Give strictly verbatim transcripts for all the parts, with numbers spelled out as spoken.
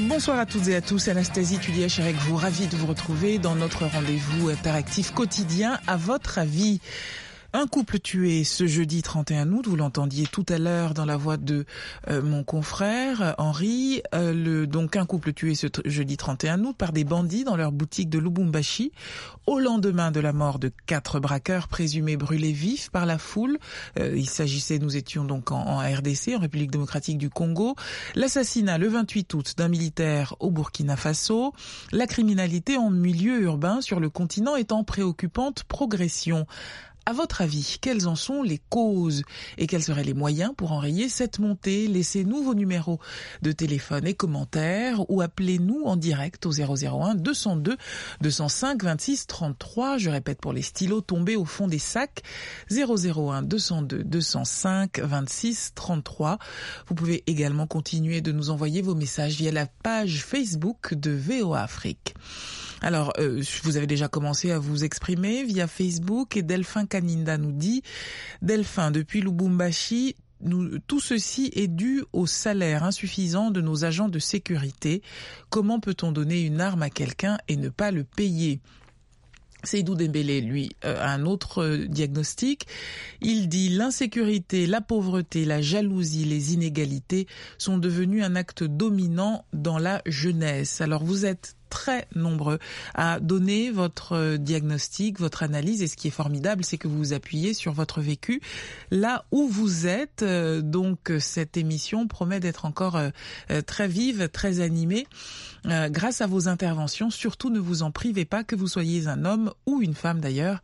Bonsoir à toutes et à tous, Anastasie Tulièche avec vous, ravie de vous retrouver dans notre rendez-vous interactif quotidien. À votre avis, un couple tué ce jeudi trente et un août, vous l'entendiez tout à l'heure dans la voix de euh, mon confrère Henri, euh, le, donc un couple tué ce t- jeudi trente et un août par des bandits dans leur boutique de Lubumbashi, au lendemain de la mort de quatre braqueurs présumés brûlés vifs par la foule. Euh, il s'agissait, nous étions donc en, en R D C, en République démocratique du Congo. L'assassinat le vingt-huit août d'un militaire au Burkina Faso. La criminalité en milieu urbain sur le continent est en préoccupante progression. À votre avis, quelles en sont les causes et quels seraient les moyens pour enrayer cette montée? Laissez-nous vos numéros de téléphone et commentaires ou appelez-nous en direct au zéro zéro un deux cent deux deux cent cinq vingt-six trente-trois. Je répète pour les stylos tombés au fond des sacs, zéro zéro un deux cent deux deux cent cinq vingt-six trente-trois. Vous pouvez également continuer de nous envoyer vos messages via la page Facebook de V O A Afrique. Alors, euh, vous avez déjà commencé à vous exprimer via Facebook et Delphin Kaninda nous dit « Delphin, depuis Lubumbashi, nous, tout ceci est dû au salaire insuffisant de nos agents de sécurité. Comment peut-on donner une arme à quelqu'un et ne pas le payer ?» Seydou Dembélé, lui, euh, a un autre euh, diagnostic. Il dit « L'insécurité, la pauvreté, la jalousie, les inégalités sont devenus un acte dominant dans la jeunesse. » Alors vous êtes très nombreux à donner votre diagnostic, votre analyse, et ce qui est formidable, c'est que vous vous appuyez sur votre vécu là où vous êtes. Donc cette émission promet d'être encore très vive, très animée euh, grâce à vos interventions. Surtout ne vous en privez pas, que vous soyez un homme ou une femme d'ailleurs.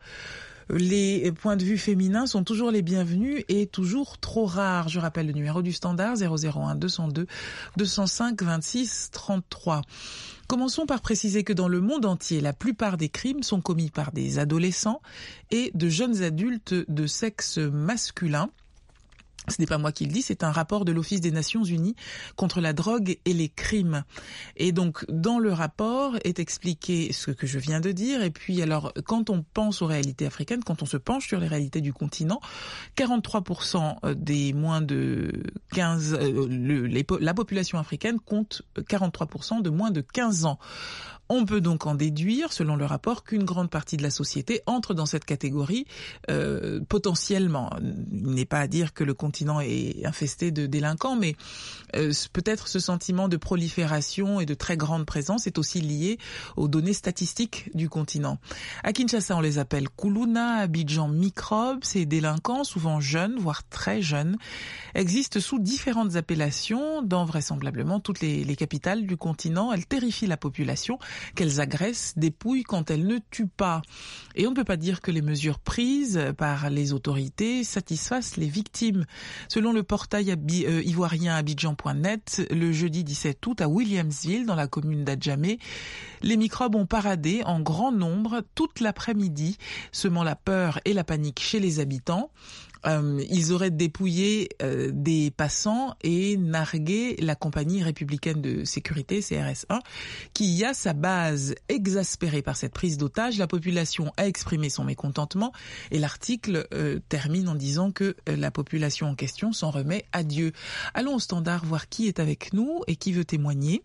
Les points de vue féminins sont toujours les bienvenus et toujours trop rares. Je rappelle le numéro du standard zéro zéro un deux cent deux deux cent cinq vingt-six trente-trois. Commençons par préciser que dans le monde entier, la plupart des crimes sont commis par des adolescents et de jeunes adultes de sexe masculin. Ce n'est pas moi qui le dis, c'est un rapport de l'Office des Nations Unies contre la drogue et les crimes. Et donc, dans le rapport est expliqué ce que je viens de dire. Et puis, alors, quand on pense aux réalités africaines, quand on se penche sur les réalités du continent, quarante-trois pour cent des moins de quinze, euh, le, les, la population africaine compte quarante-trois pour cent de moins de quinze ans. On peut donc en déduire, selon le rapport, qu'une grande partie de la société entre dans cette catégorie euh, potentiellement. Il n'est pas à dire que le continent est infesté de délinquants, mais euh, peut-être ce sentiment de prolifération et de très grande présence est aussi lié aux données statistiques du continent. À Kinshasa, on les appelle Kuluna, Abidjan, microbes. Ces délinquants, souvent jeunes, voire très jeunes, existent sous différentes appellations dans vraisemblablement toutes les, les capitales du continent. Elles terrifient la population, qu'elles agressent, dépouillent quand elles ne tuent pas. Et on ne peut pas dire que les mesures prises par les autorités satisfassent les victimes. Selon le portail abi- euh, ivoirien abidjan point net, le jeudi dix-sept août à Williamsville, dans la commune d'Adjamé, les microbes ont paradé en grand nombre toute l'après-midi, semant la peur et la panique chez les habitants. Euh, ils auraient dépouillé euh, des passants et nargué la compagnie républicaine de sécurité, C R S un, qui a sa base. Exaspérée par cette prise d'otage, la population a exprimé son mécontentement et l'article euh, termine en disant que euh, la population en question s'en remet à Dieu. Allons au standard voir qui est avec nous et qui veut témoigner.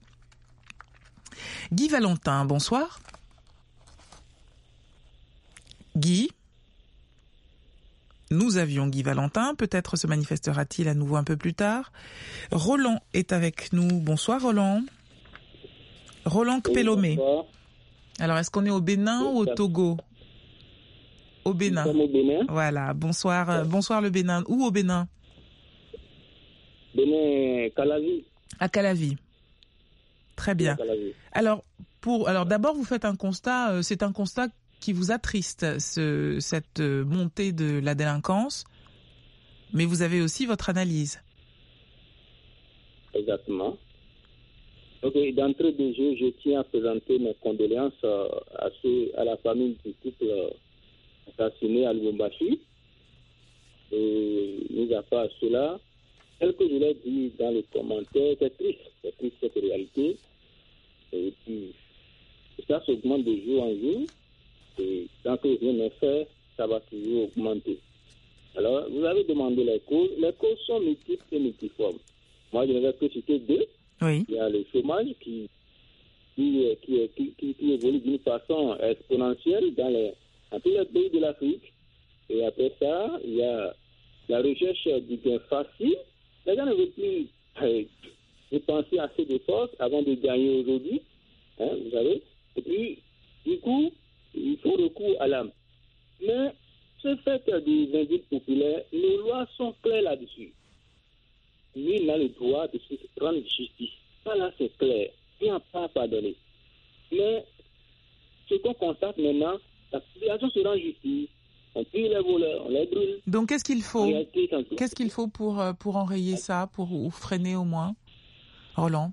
Guy Valentin, bonsoir. Guy ? Nous avions Guy Valentin, peut-être se manifestera-t-il à nouveau un peu plus tard. Roland est avec nous. Bonsoir Roland. Roland Kpelomé. Oui, alors, est-ce qu'on est au Bénin oui, ou au Togo? Au Bénin. Au Bénin. Voilà, bonsoir, ouais. bonsoir le Bénin. Où au Bénin? Bénin, Calavi. À Calavi. Très bien. Calavi. Alors, pour, alors d'abord, vous faites un constat, euh, c'est un constat qui vous attriste, ce, cette montée de la délinquance, mais vous avez aussi votre analyse. Exactement. Donc, d'entrée de jeu, je tiens à présenter mes condoléances à, ceux, à la famille du couple assassiné à Lubumbashi. Et mis à part cela, tel que je l'ai dit dans les commentaires, c'est triste, c'est triste cette réalité. Et puis, ça s'augmente de jour en jour. Et tant que rien n'est fait, ça va toujours augmenter. Alors, vous avez demandé les causes. Les causes sont multiples et multiformes. Moi, je ne vais que citer deux. Oui. Il y a le chômage qui, qui, qui, qui, qui, qui évolue d'une façon exponentielle dans, les, dans tous les pays de l'Afrique. Et après ça, il y a la recherche du gain facile. Les gens ne veulent plus euh, dépenser assez de force avant de gagner aujourd'hui. Hein, vous savez. Et puis, du coup, il faut recours à l'âme. Mais ce fait des indices populaires, les lois sont claires là-dessus. Lui, il a le droit de se rendre justice. Ça, là, c'est clair. Il n'y a pas à pardonner. Mais ce qu'on constate maintenant, la population se rend justice. On tue les voleurs, on les brûle. Donc, qu'est-ce qu'il faut réalité, Qu'est-ce qu'il faut pour, pour enrayer ça, pour ou freiner au moins, Roland?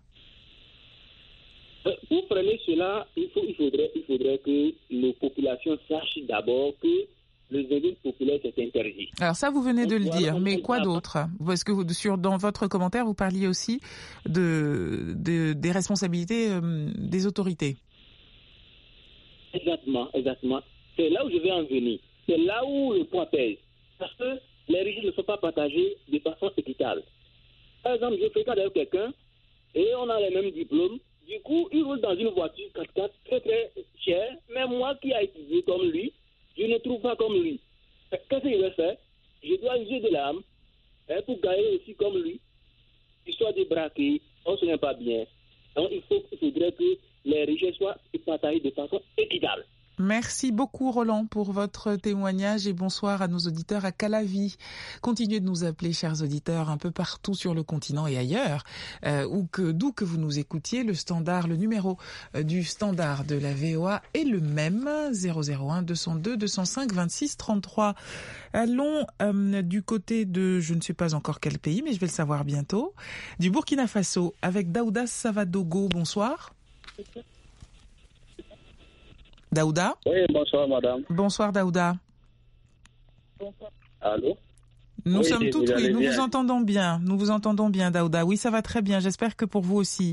Pour freiner cela, il, faut, il, faudrait, il faudrait que les populations sachent d'abord que les indices populaires, c'est interdit. Alors ça, vous venez de le dire, mais quoi d'autre? Parce que vous, sur, dans votre commentaire, vous parliez aussi de, de, des responsabilités euh, des autorités. Exactement, exactement. C'est là où je vais en venir. C'est là où le poids pèse. Parce que les richesses ne sont pas partagées de façon équitable. Par exemple, je fréquente avec quelqu'un et on a les mêmes diplômes. Du coup, il roule dans une voiture quatre-quatre très très chère. Mais moi qui ai étudié comme lui, je ne trouve pas comme lui. Qu'est-ce que je vais faire? Je dois user de l'âme hein, pour gagner aussi comme lui. Histoire de braquer, on ne se met pas bien. Donc il, faut, il faudrait que les richesses soient partagées de façon équitable. Merci beaucoup Roland pour votre témoignage et bonsoir à nos auditeurs à Calavi. Continuez de nous appeler, chers auditeurs, un peu partout sur le continent et ailleurs, euh, ou que d'où que vous nous écoutiez. Le standard, le numéro euh, du standard de la V O A est le même, zéro zéro un deux zéro deux deux zéro cinq vingt-six trente-trois. Allons euh, du côté de, je ne sais pas encore quel pays, mais je vais le savoir bientôt, du Burkina Faso avec Daouda Savadogo. Bonsoir. Daouda? Oui, bonsoir madame. Bonsoir Daouda. Allô? Nous oui, sommes toutes oui, nous bien. vous entendons bien. Nous vous entendons bien Daouda. Oui, ça va très bien. J'espère que pour vous aussi.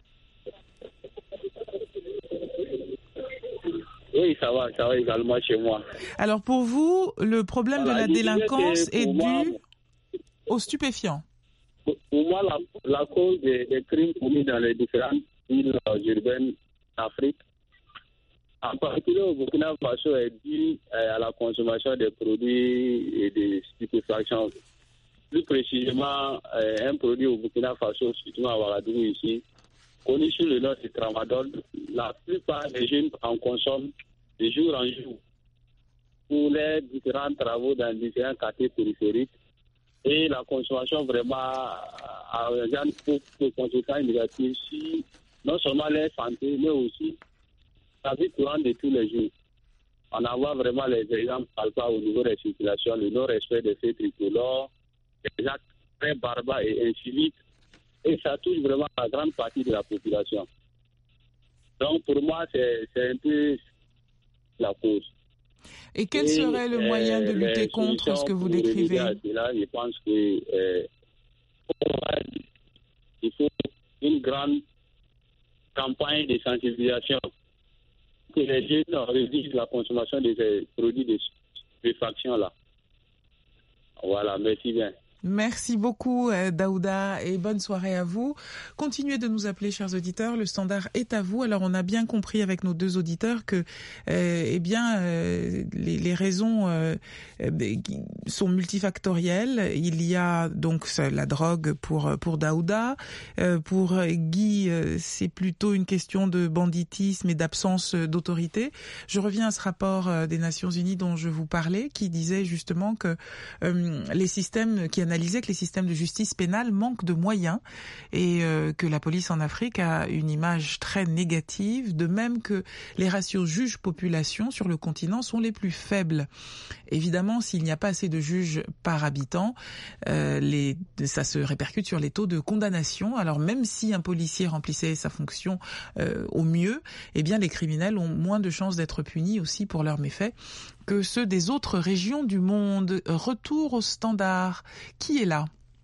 Oui, ça va, ça va également chez moi. Alors pour vous, le problème voilà, de la délinquance est moi, dû aux stupéfiants. Pour, pour moi, la, la cause des, des crimes commis dans les différentes villes urbaines d'Afrique, en particulier au Burkina Faso, est due euh, à la consommation des produits et des stupéfactions. Plus précisément, euh, un produit au Burkina Faso, surtout à Ouagadougou ici, connu sous le nom de tramadol. La plupart des jeunes en consomment de jour en jour pour les différents travaux dans différents quartiers périphériques. Et la consommation vraiment a des conséquences négatives sur non seulement leur santé, mais aussi la vie courante de tous les jours. On en voit vraiment les exemples palpables au niveau des circulations, le non-respect des faits tricolores, des actes très barbares et inciviques, et ça touche vraiment la grande partie de la population. Donc pour moi, c'est, c'est un peu la cause. Et quel et, serait le moyen de lutter contre ce que vous décrivez? Là, je pense que euh, il faut une grande campagne de sensibilisation que les jeunes réduisent la consommation de ces produits de stupéfaction-là. Voilà, merci bien. Merci beaucoup euh, Daouda et bonne soirée à vous. Continuez de nous appeler, chers auditeurs, le standard est à vous. Alors on a bien compris avec nos deux auditeurs que euh, eh bien euh, les, les raisons euh, sont multifactorielles. Il y a donc la drogue pour pour Daouda, euh, pour Guy euh, c'est plutôt une question de banditisme et d'absence d'autorité. Je reviens à ce rapport euh, des Nations Unies dont je vous parlais, qui disait justement que euh, les systèmes qui analysait que les systèmes de justice pénale manquent de moyens et euh, que la police en Afrique a une image très négative, de même que les ratios juge-population sur le continent sont les plus faibles. Évidemment, s'il n'y a pas assez de juges par habitant, euh, les, ça se répercute sur les taux de condamnation. Alors même si un policier remplissait sa fonction euh, au mieux, eh bien les criminels ont moins de chances d'être punis aussi pour leurs méfaits que ceux des autres régions du monde. Retour au standard. Qui est là?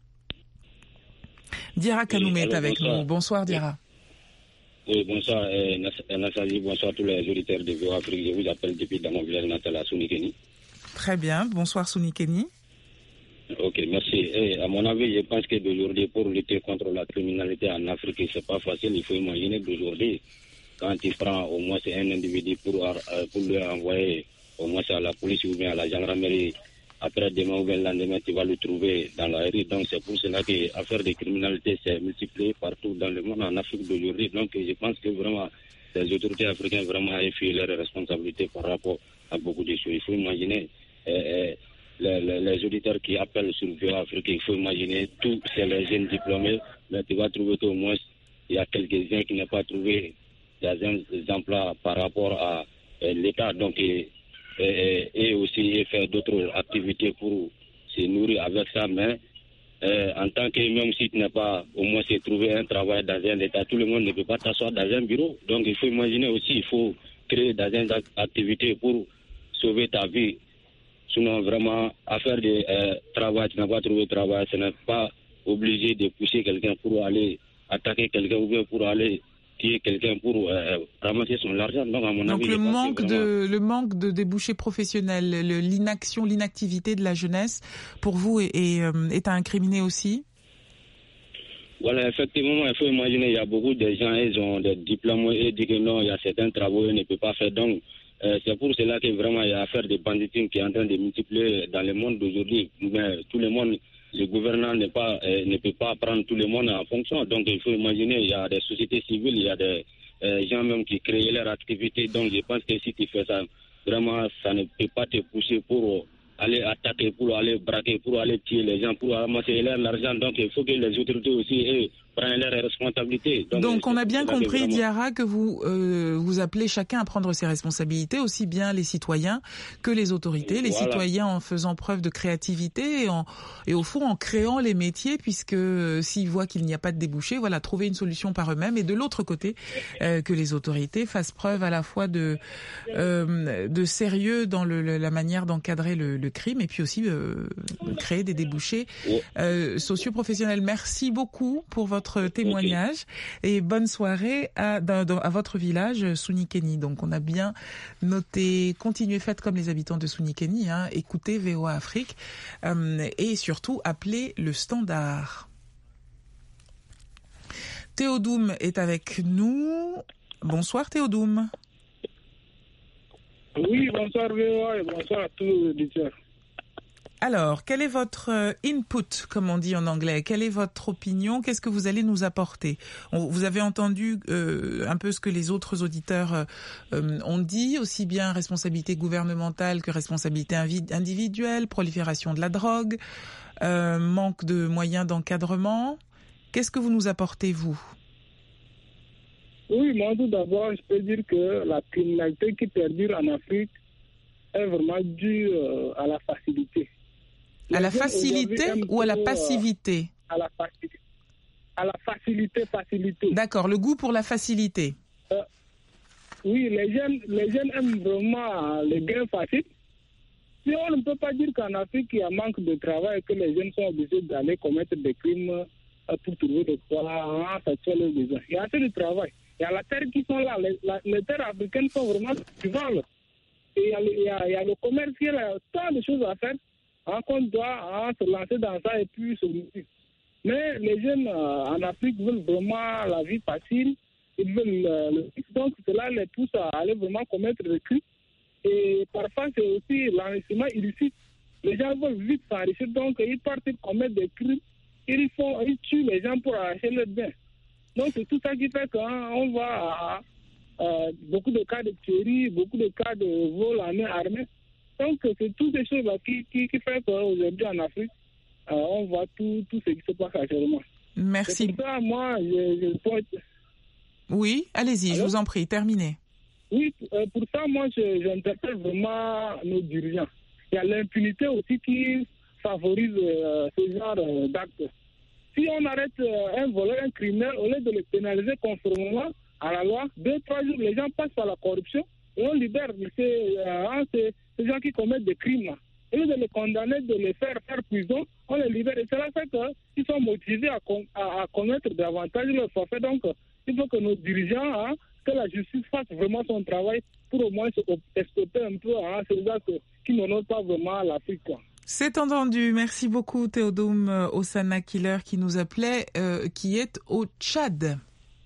Diarra Kanoumé est avec bonsoir. nous. Bonsoir Diarra. Oui, bonsoir euh, Nassali, bonsoir à tous les auditeurs de V O A Afrique. Je vous appelle depuis dans mon village natal à Sounikeni. Très bien, bonsoir Sounikeni. Ok, merci. Et à mon avis, je pense que d'aujourd'hui, pour lutter contre la criminalité en Afrique, c'est pas facile. Il faut imaginer d'aujourd'hui, quand tu prends au moins un individu pour, pour lui envoyer au moins à la police ou bien à la gendarmerie, après demain ou bien le lendemain, tu vas le trouver dans la rue. Donc c'est pour cela que l'affaire de criminalité s'est multipliée partout dans le monde, en Afrique d'aujourd'hui. Donc je pense que vraiment, les autorités africaines vraiment effacent leurs responsabilités par rapport à beaucoup de choses. Il faut imaginer euh, les, les, les auditeurs qui appellent sur V O A Afrique, il faut imaginer tous c'est les jeunes diplômés, mais tu vas trouver qu'au moins il y a quelques-uns qui n'ont pas trouvé des emplois par rapport à euh, l'État. Donc et, et, et aussi faire d'autres activités pour se nourrir avec ça, mais euh, en tant que même si tu n'as pas au moins se trouver un travail dans un État, tout le monde ne peut pas t'asseoir dans un bureau. Donc il faut imaginer aussi, il faut créer dans une activité pour sauver ta vie. Sinon vraiment, à faire du euh, travail, tu n'as pas trouvé de travail, ce n'est pas obligé de pousser quelqu'un pour aller attaquer quelqu'un ou bien pour aller tuer quelqu'un pour euh, ramasser son argent. Donc, à mon Donc avis, le manque vraiment... de le manque de débouchés professionnels, le, l'inaction, l'inactivité de la jeunesse, pour vous est, est, est à incriminer aussi. Voilà, effectivement, il faut imaginer, il y a beaucoup de gens, ils ont des diplômes et disent que non, il y a certains travaux qu'ils ne peuvent pas faire. Donc, euh, c'est pour cela que vraiment il y a affaire de banditisme qui est en train de multiplier dans le monde d'aujourd'hui. Mais tout le monde, le gouvernement n'est pas, euh, ne peut pas prendre tout le monde en fonction. Donc, il faut imaginer, il y a des sociétés civiles, il y a des euh, gens même qui créent leur activité. Donc, je pense que si tu fais ça, vraiment, ça ne peut pas te pousser pour aller attaquer, pour aller braquer, pour aller tuer les gens, pour ramasser leur l'argent. Donc, il faut que les autorités aussi eux, prennent leurs responsabilités. Donc, Donc on a bien compris, vraiment... Diarra, que vous euh, vous appelez chacun à prendre ses responsabilités, aussi bien les citoyens que les autorités. Les voilà. Citoyens en faisant preuve de créativité et, en, et au fond en créant les métiers, puisque euh, s'ils voient qu'il n'y a pas de débouché, voilà, trouver une solution par eux-mêmes. Et de l'autre côté, euh, que les autorités fassent preuve à la fois de euh, de sérieux dans le, le, la manière d'encadrer le, le crime et puis aussi euh, créer des débouchés euh, socio-professionnels. Merci beaucoup pour votre témoignage okay. Et bonne soirée à, dans, dans, à votre village Sounikéni. Donc on a bien noté, continuez, faites comme les habitants de Sounikéni, hein, écoutez V O A Afrique euh, et surtout appelez le standard. Théodoum est avec nous. Bonsoir Théodoum. Oui, bonsoir V O A et bonsoir à tous les auditeurs. Alors, quel est votre input, comme on dit en anglais? Quelle est votre opinion? Qu'est-ce que vous allez nous apporter? on, Vous avez entendu euh, un peu ce que les autres auditeurs euh, ont dit, aussi bien responsabilité gouvernementale que responsabilité individuelle, prolifération de la drogue, euh, manque de moyens d'encadrement. Qu'est-ce que vous nous apportez, vous? Oui, moi tout d'abord, je peux dire que la criminalité qui perdure en Afrique est vraiment due euh, à la facilité. À la facilité ou à la passivité? À la facilité. À la facilité, facilité. D'accord, le goût pour la facilité. Euh, oui, les jeunes, les jeunes aiment vraiment les gains faciles. Si on ne peut pas dire qu'en Afrique, il y a manque de travail et que les jeunes sont obligés d'aller commettre des crimes euh, pour trouver des quoi, satisfaire leurs besoins. Il y a assez de travail. Il y a la terre qui sont là. Les, la, les terres africaines sont vraiment suivantes. Et il y a, il y a, il y a le commerce, il y a tant de choses à faire. Hein, qu'on doit hein, se lancer dans ça et puis se nourrir. Mais les jeunes euh, en Afrique veulent vraiment la vie facile, ils veulent euh, le fixe, donc cela les pousse à aller vraiment commettre des crimes. Et parfois c'est aussi l'enrichissement illicite. Les gens veulent vite s'enrichir, donc ils partent commettre des crimes, ils, font, ils tuent les gens pour arracher leurs biens. Donc c'est tout ça qui fait qu'on voit à, à, beaucoup de cas de tuerie, beaucoup de cas de vol en main armée. Donc, c'est toutes ces choses-là qui, qui, qui fait qu'aujourd'hui en Afrique, euh, on voit tout, tout ce qui se passe actuellement. Merci. C'est pour ça, moi, je, je pense... Oui, allez-y, Alors? Je vous en prie, terminez. Oui, euh, pour ça, moi, je, j'interpelle vraiment nos dirigeants. Il y a l'impunité aussi qui favorise euh, ce genre euh, d'actes. Si on arrête euh, un voleur, un criminel, au lieu de le pénaliser conformément à la loi, deux, trois jours, les gens passent par la corruption et on libère ces, euh, ces, ces gens qui commettent des crimes. Au lieu de les condamner, de les faire faire prison, on les libère. Et cela fait qu'ils sont motivés à, à, à commettre davantage leurs forfaits. Donc, il faut que nos dirigeants, hein, que la justice fasse vraiment son travail pour au moins stopper un peu hein, ces actes qui n'honorent pas vraiment l'Afrique. C'est entendu. Merci beaucoup Théodome Osana Killer qui nous appelait, euh, qui est au Tchad.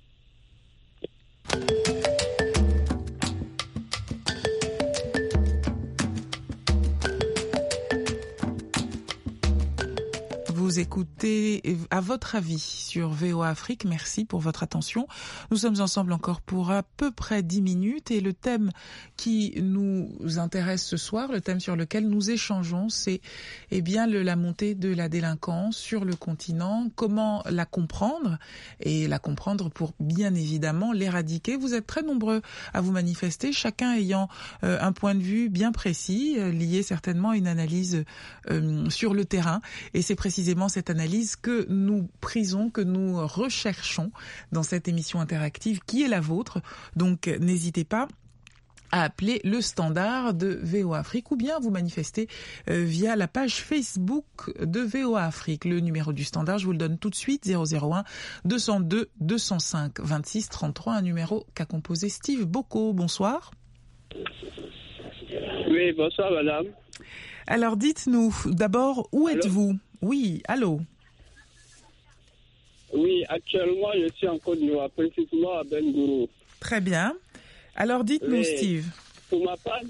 Vous écoutez À votre avis sur V O A Afrique. Merci pour votre attention. Nous sommes ensemble encore pour à peu près dix minutes et le thème qui nous intéresse ce soir, le thème sur lequel nous échangeons, c'est eh bien le, la montée de la délinquance sur le continent. Comment la comprendre et la comprendre pour bien évidemment l'éradiquer. Vous êtes très nombreux à vous manifester, chacun ayant euh, un point de vue bien précis, euh, lié certainement à une analyse euh, sur le terrain. Et c'est précisément cette analyse que nous prisons, que nous recherchons dans cette émission interactive qui est la vôtre. Donc n'hésitez pas à appeler le standard de V O A Afrique ou bien vous manifester euh, via la page Facebook de V O A Afrique. Le numéro du standard, je vous le donne tout de suite, zéro zéro un deux zéro deux deux zéro cinq vingt-six trente-trois, un numéro qu'a composé Steve Boko. Bonsoir. Oui, bonsoir madame. Alors dites-nous d'abord, où allô? êtes-vous? Oui, allô? Oui, actuellement je suis en Côte d'Ivoire, précisément à Bengourou. Très bien. Alors dites-nous Oui. Steve. Pour ma part,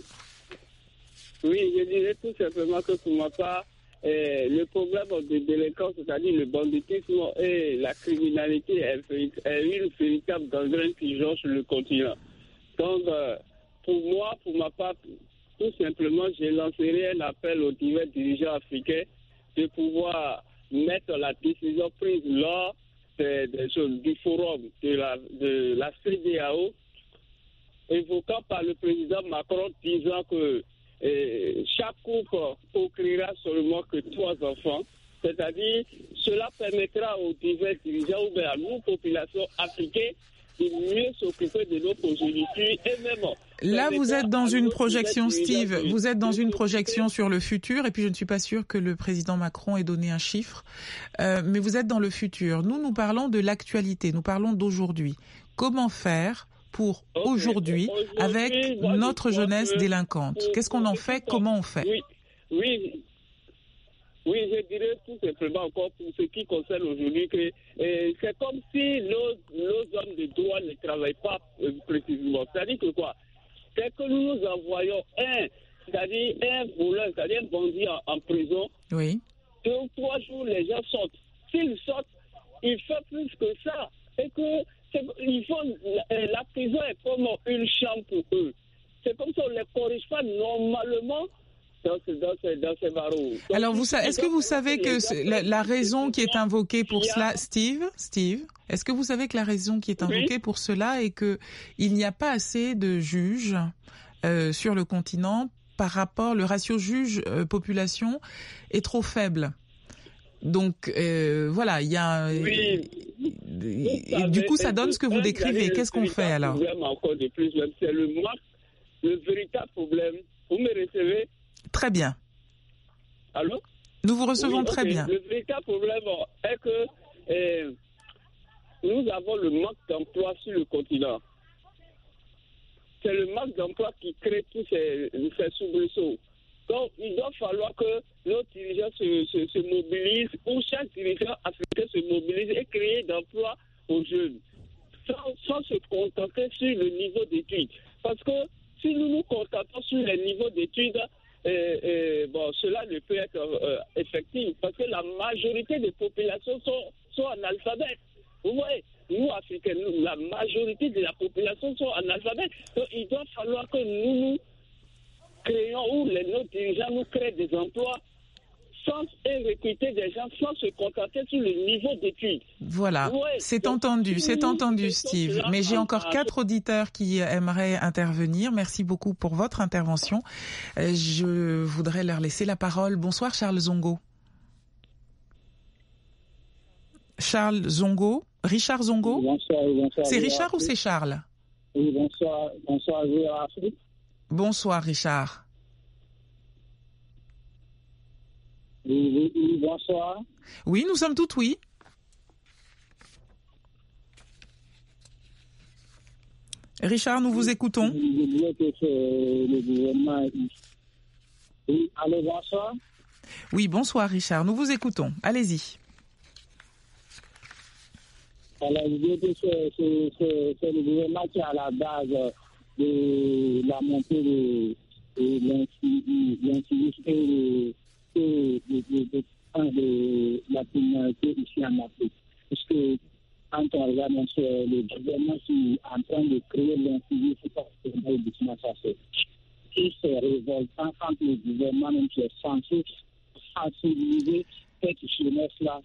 oui, je dirais tout simplement que pour ma part, eh, le problème de délinquance, c'est-à-dire le banditisme et la criminalité est, est une véritable gangrène qui jonche le continent. Donc, euh, pour moi, pour ma part, tout simplement, je lancerai un appel aux divers dirigeants africains de pouvoir mettre la décision prise lors de, de, du forum de la, de la C E D E A O, évoquant par le président Macron, disant que eh, chaque couple procréera seulement que trois enfants. C'est-à-dire, cela permettra aux divers dirigeants ou bien à nous, populations africaines, de mieux s'occuper de nos progénitures et même... Là, vous êtes dans une projection, Steve, vous êtes dans une projection sur le futur, et puis je ne suis pas sûre que le président Macron ait donné un chiffre, euh, mais vous êtes dans le futur. Nous, nous parlons de l'actualité, nous parlons d'aujourd'hui. Comment faire pour okay. aujourd'hui, aujourd'hui avec moi, notre jeunesse que délinquante? Qu'est-ce qu'on en fait? Comment on fait? Oui, oui. Oui, je dirais tout simplement encore pour ce qui concerne aujourd'hui que euh, c'est comme si nos, nos hommes de droit ne travaillent pas euh, précisément. C'est-à-dire que quoi? C'est que nous nous envoyons un, c'est-à-dire un voleur, c'est-à-dire un bandit en, en prison. Oui. Deux ou trois jours, les gens sortent. S'ils sortent, ils font plus que ça. Et que ils font, la, la prison est comme une chambre pour eux. C'est comme si on ne les corrige pas normalement. Dans ce, dans ce, dans ce barreau. Donc, alors, vous, est-ce que vous savez que la, la raison qui est invoquée pour cela, Steve, Steve, est-ce que vous savez que la raison qui est invoquée oui. pour cela est que il n'y a pas assez de juges euh, sur le continent par rapport, le ratio juge-population euh, est trop faible. Donc euh, voilà, il y a oui. et, et du coup ça donne ce que vous décrivez. Qu'est-ce qu'on fait alors? Encore de plus, c'est le manque, le véritable problème. Vous me recevez? Très bien. Allô? Nous vous recevons oui, très okay. bien. Le véritable problème est que eh, nous avons le manque d'emploi sur le continent. C'est le manque d'emploi qui crée tous ces, ces soubresauts. Donc, il doit falloir que nos dirigeants se, se, se mobilisent, ou chaque dirigeant africain se mobilise et crée d'emplois aux jeunes, sans, sans se contenter sur le niveau d'études. Parce que si nous nous contentons sur les niveaux d'études, Et, et, bon, cela ne peut être euh, effectif parce que la majorité des populations sont, sont analphabètes. Vous voyez, nous, Africains, nous, la majorité de la population sont analphabètes. Donc, il doit falloir que nous nous créions, ou les, nos dirigeants nous créent des emplois sans et recruter des gens sans se contenter sur le niveau d'études. Voilà, ouais, c'est donc, entendu, c'est entendu Steve. Mais j'ai encore quatre auditeurs qui aimeraient intervenir. Merci beaucoup pour votre intervention. Je voudrais leur laisser la parole. Bonsoir Charles Zongo. Charles Zongo, Richard Zongo. Bonsoir, bonsoir. C'est Richard ou c'est Charles? Oui, bonsoir, bonsoir. Bonsoir Richard. Oui, oui, oui, bonsoir. Oui, nous sommes toutes oui. Richard, nous vous écoutons. Je disais que c'est le gouvernement. Oui, allô, bonsoir. Oui, bonsoir Richard, nous vous écoutons. Allez-y. Alors, c'est, c'est, c'est, c'est le gouvernement qui est à la base de la montée de, de l'incivisme et de, de, de, de, de la criminalité ici en Afrique. Parce que quand on regarde, c'est le gouvernement qui est en train de créer l'incivisme parce que le Burkina Faso. Et c'est révoltant quand le gouvernement même qui est censé sensibiliser cette jeunesse-là.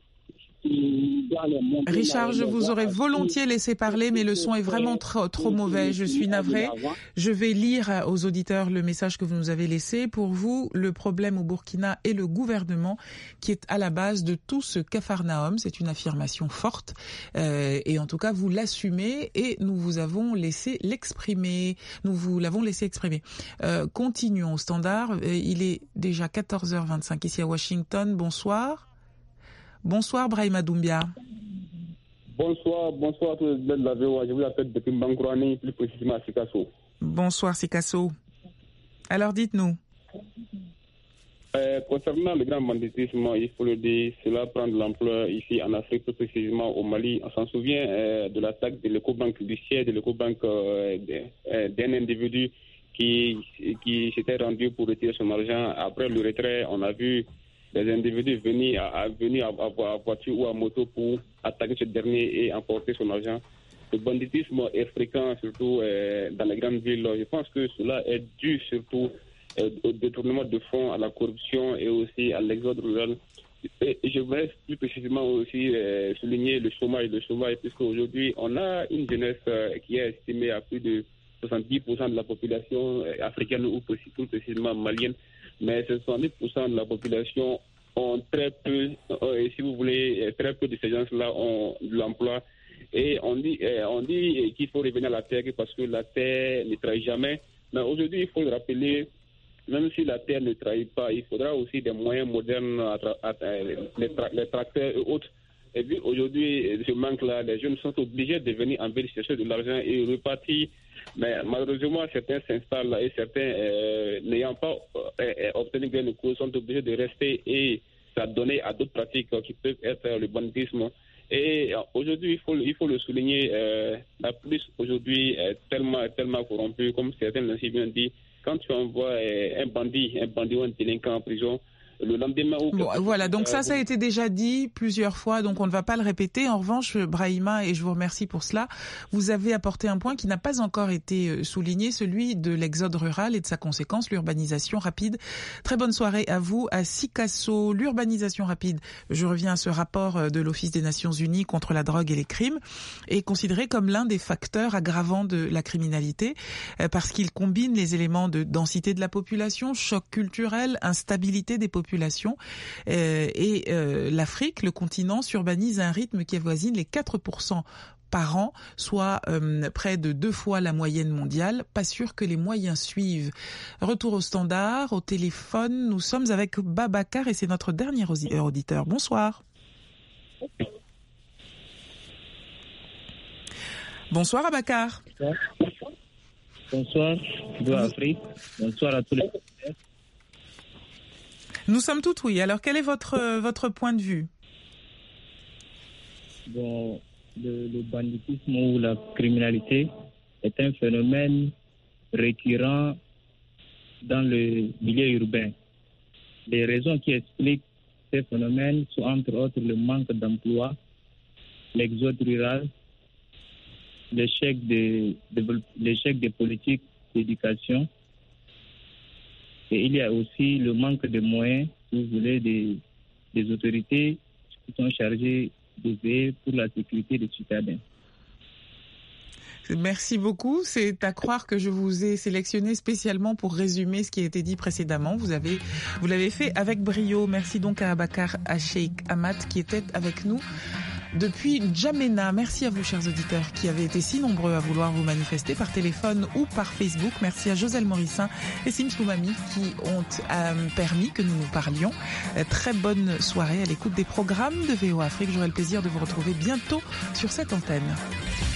Richard, je vous aurais volontiers laissé parler, mais le son est vraiment trop, trop mauvais. Je suis navrée. Je vais lire aux auditeurs le message que vous nous avez laissé. Pour vous, le problème au Burkina est le gouvernement qui est à la base de tout ce capharnaüm. C'est une affirmation forte. Euh, et en tout cas, vous l'assumez et nous vous avons laissé l'exprimer. Nous vous l'avons laissé exprimer. Euh, continuons au standard. Il est déjà quatorze heures vingt-cinq ici à Washington. Bonsoir. Bonsoir Brahima Doumbia. Bonsoir, bonsoir à tous les de la V O A. Je vous appelle depuis Mbangourani, plus précisément à Sikasso. Bonsoir Sikasso. Alors dites-nous. Euh, concernant le grand banditisme, il faut le dire, cela prend de l'ampleur ici en Afrique, plus précisément au Mali. On s'en souvient euh, de l'attaque de l'écobanque du siège de l'écobanque euh, d'un individu qui, qui s'était rendu pour retirer son argent. Après le retrait, on a vu des individus venus à, à, venir à, à, à voiture ou à moto pour attaquer ce dernier et emporter son argent. Le banditisme est fréquent, surtout euh, dans les grandes villes. Je pense que cela est dû surtout euh, au détournement de fonds, à la corruption et aussi à l'exode rural. Et je voudrais plus précisément aussi euh, souligner le chômage, le chômage, puisque aujourd'hui on a une jeunesse euh, qui est estimée à plus de soixante-dix pour cent de la population africaine ou plus précisément malienne. Mais soixante-dix pour cent de la population ont très peu, euh, si vous voulez, très peu de ces gens-là ont de l'emploi. Et on dit, euh, on dit qu'il faut revenir à la terre parce que la terre ne trahit jamais. Mais aujourd'hui, il faut le rappeler, même si la terre ne trahit pas, il faudra aussi des moyens modernes, à tra- à, les, tra- les tracteurs et autres. Et puis aujourd'hui, ce manque-là, les jeunes sont obligés de venir en ville chercher de l'argent et repartir. Mais malheureusement, certains s'installent et certains, euh, n'ayant pas euh, obtenu gain de cause, sont obligés de rester et s'adonner à d'autres pratiques qui peuvent être le banditisme. Et aujourd'hui, il faut, il faut le souligner, euh, la police aujourd'hui est tellement, tellement corrompue, comme certains l'ont si bien dit. Quand tu envoies euh, un bandit, un bandit ou un délinquant en prison, le lendemain... Bon, voilà, donc ça, ça a été déjà dit plusieurs fois, donc on ne va pas le répéter. En revanche, Brahima, et je vous remercie pour cela, vous avez apporté un point qui n'a pas encore été souligné, celui de l'exode rural et de sa conséquence, l'urbanisation rapide. Très bonne soirée à vous, à Sikasso. L'urbanisation rapide, je reviens à ce rapport de l'Office des Nations Unies contre la drogue et les crimes, est considéré comme l'un des facteurs aggravants de la criminalité, parce qu'il combine les éléments de densité de la population, choc culturel, instabilité des populations, Euh, et euh, l'Afrique, le continent, s'urbanise à un rythme qui avoisine les quatre pour cent par an, soit euh, près de deux fois la moyenne mondiale. Pas sûr que les moyens suivent. Retour au standard, au téléphone, nous sommes avec Babacar et c'est notre dernier auditeur. Bonsoir. Bonsoir Babacar. Bonsoir, de Afrique. Bonsoir à tous les. Nous sommes toutes oui. Alors, quel est votre, votre point de vue? Bon, le, le banditisme ou la criminalité est un phénomène récurrent dans le milieu urbain. Les raisons qui expliquent ces phénomènes sont entre autres le manque d'emploi, l'exode rural, l'échec des, de, l'échec des politiques d'éducation. Et il y a aussi le manque de moyens, si vous voulez, des, des autorités qui sont chargées de veiller pour la sécurité des citadins. Merci beaucoup. C'est à croire que je vous ai sélectionné spécialement pour résumer ce qui a été dit précédemment. Vous avez, vous l'avez fait avec brio. Merci donc à Abakar Acheik Amat qui était avec nous depuis N'Djamena. Merci à vous, chers auditeurs, qui avez été si nombreux à vouloir vous manifester par téléphone ou par Facebook. Merci à Joselle Morissin et Sims Loumami qui ont euh, permis que nous nous parlions. Euh, très bonne soirée à l'écoute des programmes de V O A Afrique. J'aurai le plaisir de vous retrouver bientôt sur cette antenne.